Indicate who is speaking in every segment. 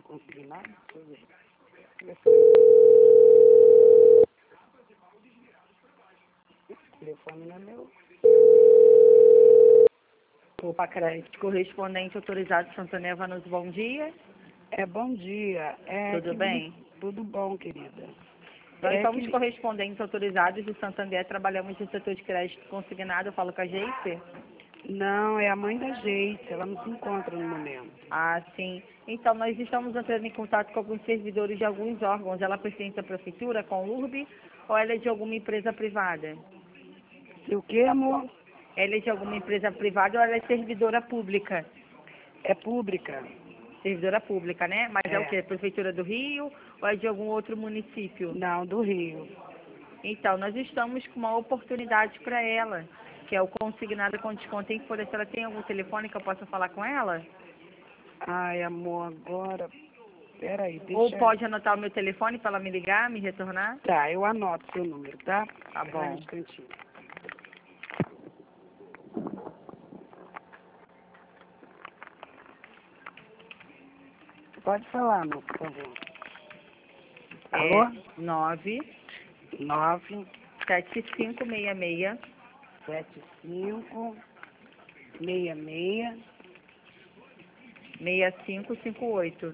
Speaker 1: consignado? Deixa eu ver. O telefone não é meu.
Speaker 2: Opa, crédito correspondente autorizado Santana Vanucci, bom dia.
Speaker 1: Bom dia.
Speaker 2: Tudo bem?
Speaker 1: Tudo bom, querida.
Speaker 2: Nós somos correspondentes autorizados do Santander, trabalhamos no setor de crédito consignado, eu falo com a Geice.
Speaker 1: Não, é a mãe da Geice, ela não se encontra no momento.
Speaker 2: Ah, sim. Então, nós estamos entrando em contato com alguns servidores de alguns órgãos. Ela pertence à prefeitura, com o URB, ou ela é de alguma empresa privada?
Speaker 1: E o que, amor?
Speaker 2: Ela é de alguma empresa privada ou ela é servidora pública?
Speaker 1: É pública.
Speaker 2: Servidora pública, né? Mas é o
Speaker 1: É.
Speaker 2: quê? Prefeitura do Rio ou é de algum outro município?
Speaker 1: Não, do Rio.
Speaker 2: Então, nós estamos com uma oportunidade para ela, que é o consignado com desconto em folha. Se ela tem algum telefone que eu possa falar com ela?
Speaker 1: Ai, amor, agora... Peraí, deixa...
Speaker 2: Ou pode anotar o meu telefone para ela me ligar, me retornar?
Speaker 1: Tá, eu anoto seu número, tá?
Speaker 2: Tá
Speaker 1: Peraí
Speaker 2: bom.
Speaker 1: um instantinho. Pode falar, amor, por favor. Alô? 9
Speaker 2: 7566
Speaker 1: 75 66
Speaker 2: 6558.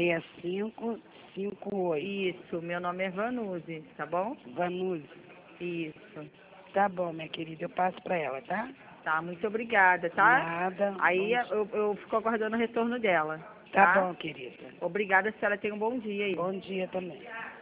Speaker 1: 6558.
Speaker 2: Isso, meu nome é Vanucci, tá bom?
Speaker 1: Vanucci.
Speaker 2: Isso.
Speaker 1: Tá bom, minha querida, eu passo pra ela, tá?
Speaker 2: Tá, muito obrigada, tá?
Speaker 1: Nada.
Speaker 2: Aí
Speaker 1: Bom dia.
Speaker 2: eu fico aguardando o retorno dela,
Speaker 1: Tá
Speaker 2: tá?
Speaker 1: bom, querida.
Speaker 2: Obrigada, a senhora tenha um bom dia aí.
Speaker 1: Bom dia também.